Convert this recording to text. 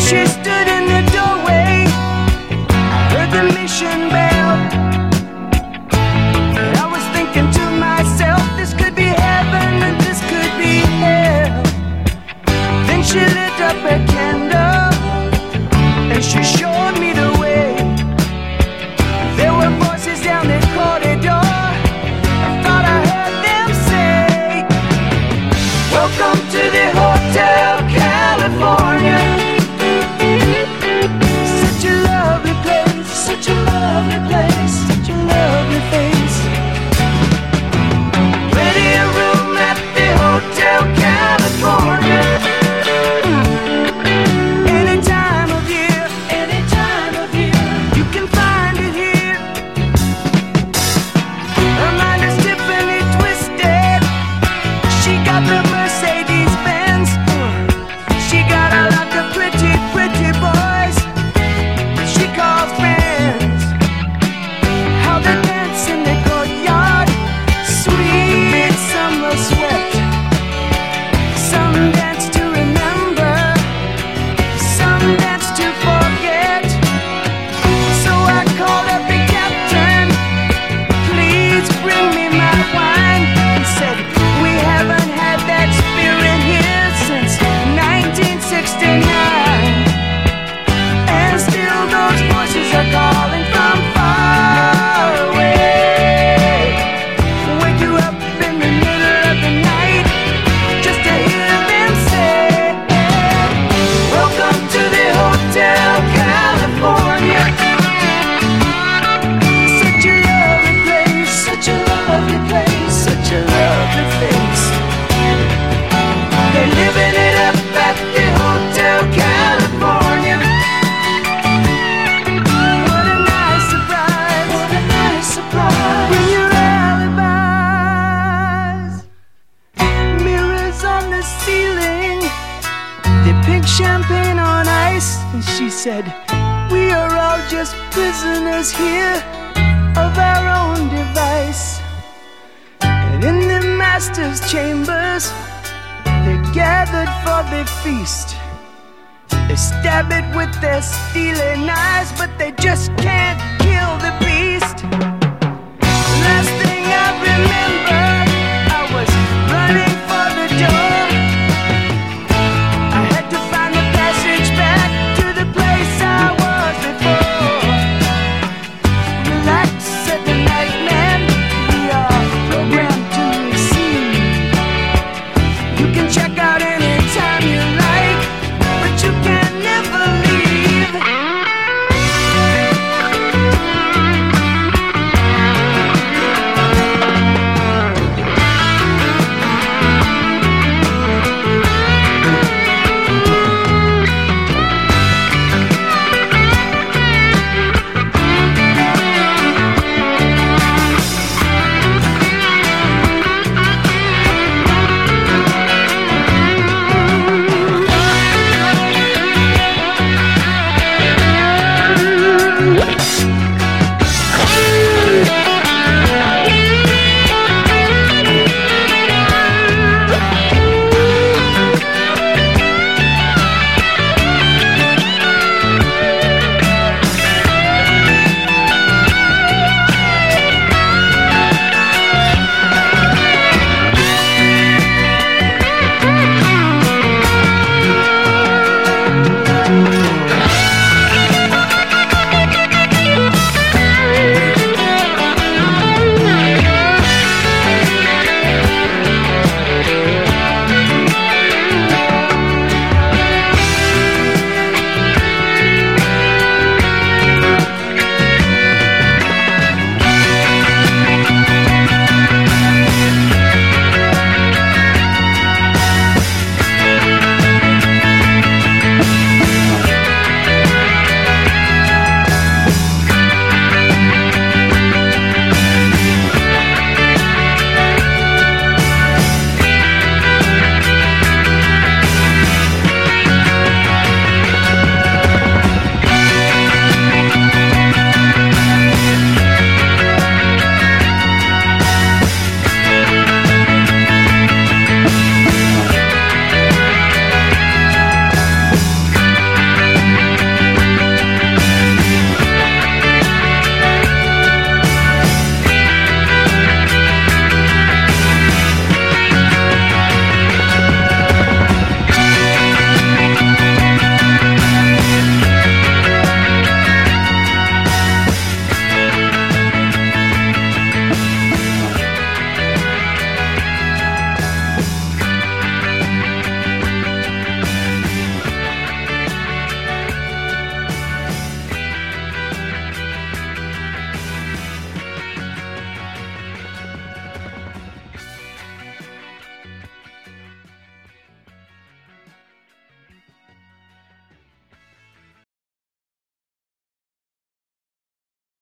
She stood in the doorway, heard the mission bell, and I was thinking to myself, this could be heaven and this could be hell. Then she lit up a candle and she showed me the way. There were voices down the corridor, I thought I heard them say, welcome to the Hotel California. Such a lovely place, such a lovely place, such a lovely face. Ready a room at the Hotel California. Any time of year, you can find it here. Her mind is Tiffany twisted. She got the Mercedes Benz. She got a lot of pretty, pretty boys she calls friends. How they dance in the courtyard, sweet summer sweat. Some dance to remember, some dance to forget. So I called up the captain, please bring me my wine. He said, we haven't had that spirit here since 1969. And still those voices are calling from far away. Wake you up in the middle of the night just to hear them say, welcome to the Hotel California. Such a lovely place, such a lovely place, such a lovely face. They're living it up at the Hotel California. What a nice surprise, what a nice surprise. Bring your alibis. Mirrors on the ceiling, the pink champagne on ice. And she said, we are all just prisoners here of our own device. And in the master's chambers, they gathered for the feast. They stab it with their steely knives, but they just can't kill the beast. Last thing I remember